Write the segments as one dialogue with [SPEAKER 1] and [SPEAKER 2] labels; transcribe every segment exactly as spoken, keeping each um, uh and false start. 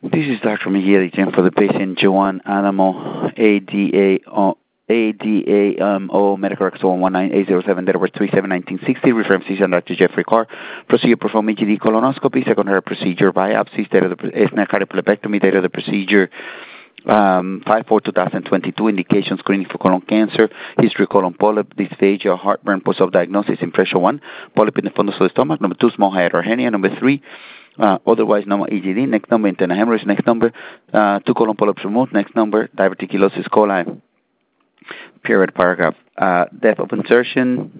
[SPEAKER 1] This is Doctor Miguel again for the patient Joan Adamo, A D A O, A D A M O, Medical Records one one nine eight zero seven, date of birth three seven nineteen sixty, reference physician Doctor Jeffrey Carr, procedure performed E G D colonoscopy, secondary procedure biopsies, date of the S-neck cardiopulopectomy, date of the procedure um, five four twenty twenty-two, indication screening for colon cancer, history colon polyp, dysphagia, heartburn, post-op diagnosis, impression one, polyp in the fundus of the stomach, number two, small hiatal hernia, number three, Uh, otherwise normal E G D, next number, internal hemorrhage, next number, uh, two colon polyps removed, next number, diverticulosis coli, period, paragraph, uh, depth of insertion,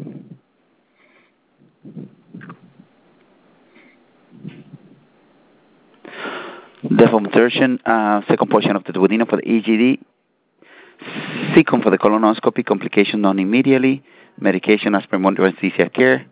[SPEAKER 1] depth of insertion, uh, second portion of the duodenum for the E G D, second for the colonoscopy, complication known immediately, medication as per monitor anesthesia care.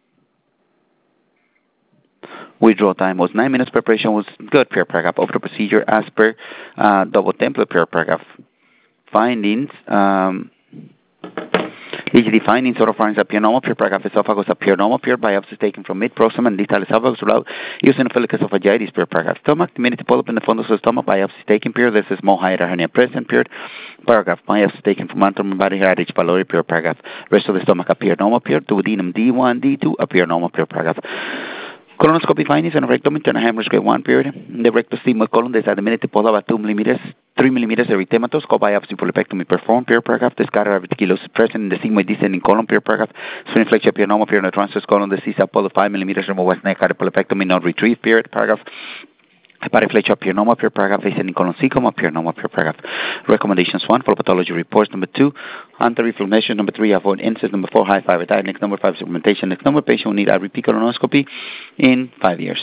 [SPEAKER 1] Withdrawal time was nine minutes. Preparation was good. Per paragraph of the procedure as per uh, double template. Per paragraph findings. Um, E G D findings. Oropharynx appear normal. Per paragraph esophagus appear normal. Per biopsy taken from mid-proximal and distal esophagus without eosinophilic esophagitis. Per paragraph stomach. Diminutive polyp in the fundus of the stomach. Biopsy taken. Per this is small hiatal hernia present. Per paragraph biopsy taken from anatomy body hair H. pylori. Per paragraph rest of the stomach appear normal. Per duodenum D one D two appear normal. Per paragraph. Colonoscopy findings on a rectum, internal hemorrhage grade one period. The rectosigmoid colon, there's a diminutive polyp about two millimeters, three millimeters erythematous, co biopsy polypectomy performed, period paragraph. The scatter diverticulosis present in the sigmoid descending colon, period paragraph. Spleen flexure appear normal, period. The transverse colon, the C S A polyp five millimeters, remove west neck, polypectomy not retrieved, period paragraph. Hepatic flexure appear normal, period paragraph. Ascending colon cecum appear normal, period paragraph. Recommendations one, follow pathology reports. Number two, anti-inflammation. Number three, avoid incest. Number four, high fiber diet. Next number five, supplementation. Next number, patient will need a repeat colonoscopy in five years.